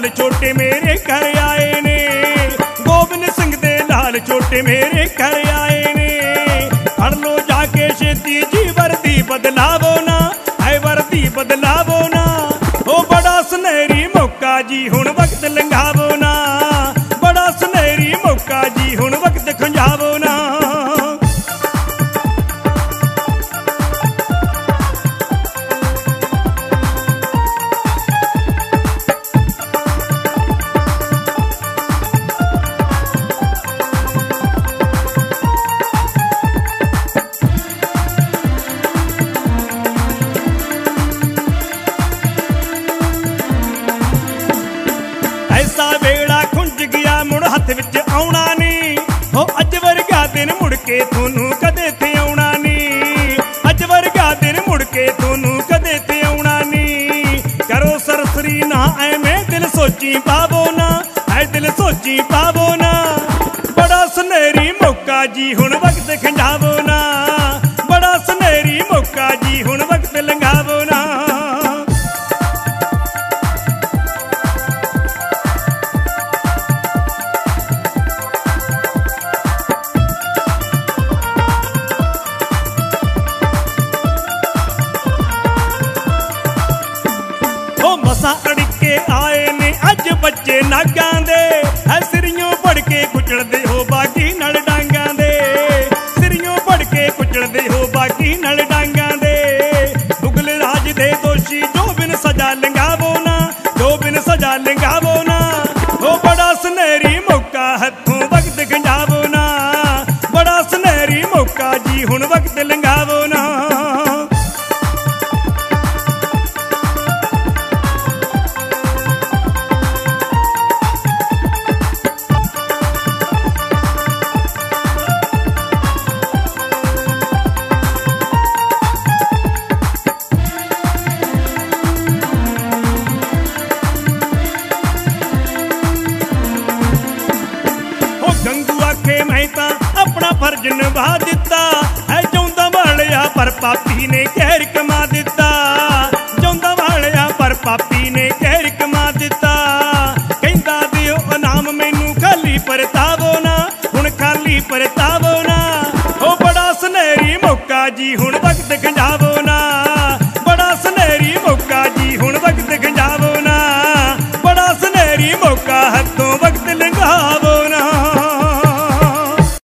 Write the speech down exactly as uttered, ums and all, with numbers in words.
लाल छोटे मेरे घर आए ने, गोबिंद सिंह दे लाल छोटे मेरे घर आए ने। फड़ लो जाके छेती जी वर्दी बदलावो ना, है वर्दी बदलावो ना। ओ बड़ा सुनहरी मौका जी हुण वक्त लंघावो ना, बड़ा सुनहरी मौका जी हुण वक्त खंजावो ना। ऐसा वेड़ा खुंज गया मुड़ हथ विच आउणा नी, हो अज वर्गा दिन मुड़ के थोनू कदे थे आउणा नी, अज वर्गा दिन मुड़ के थोनू कदे थे आउणा नी। करो सरसरी ना ऐवें दिल सोची पावो ना, ऐ दिल सोची पावो ना। बड़ा सुनहरी मौका जी हुण वक्त खंजावो ना, बड़ा सुनहरी मौका जी हुण वक्त लंघावो ना। मसा अड़के आए ने अज बच्चे नागां दे, सिरियों फड़ के कुचलदे हो बाकी नल डांगां दे, सिरियों फड़ के कुचलदे हो बाकी नल डांगां दे। मुगल राज दे दोषी जो बिन सजा लंघावो ना, जो बिन सजा लंघावो ना। ओ बड़ा सुनहरी मौका हथों वक्त खंजावो ना, बड़ा सुनहरी मौका जी हुण वक्त लंघावो ना। गंगू आखे मैं तां अपना फर्ज निभा दिता, है चौंदा वालिया पर पापी ने कहर कमा दिता, चौंदा वालिया पर पापी ने कहर कमा दिता। कहंदा दिओ इनाम मैनू खाली परतावो ना, हुण खाली परतावो ना। ओ बड़ा सुनहरी मौका जी हुण वक्त खंजावो ना,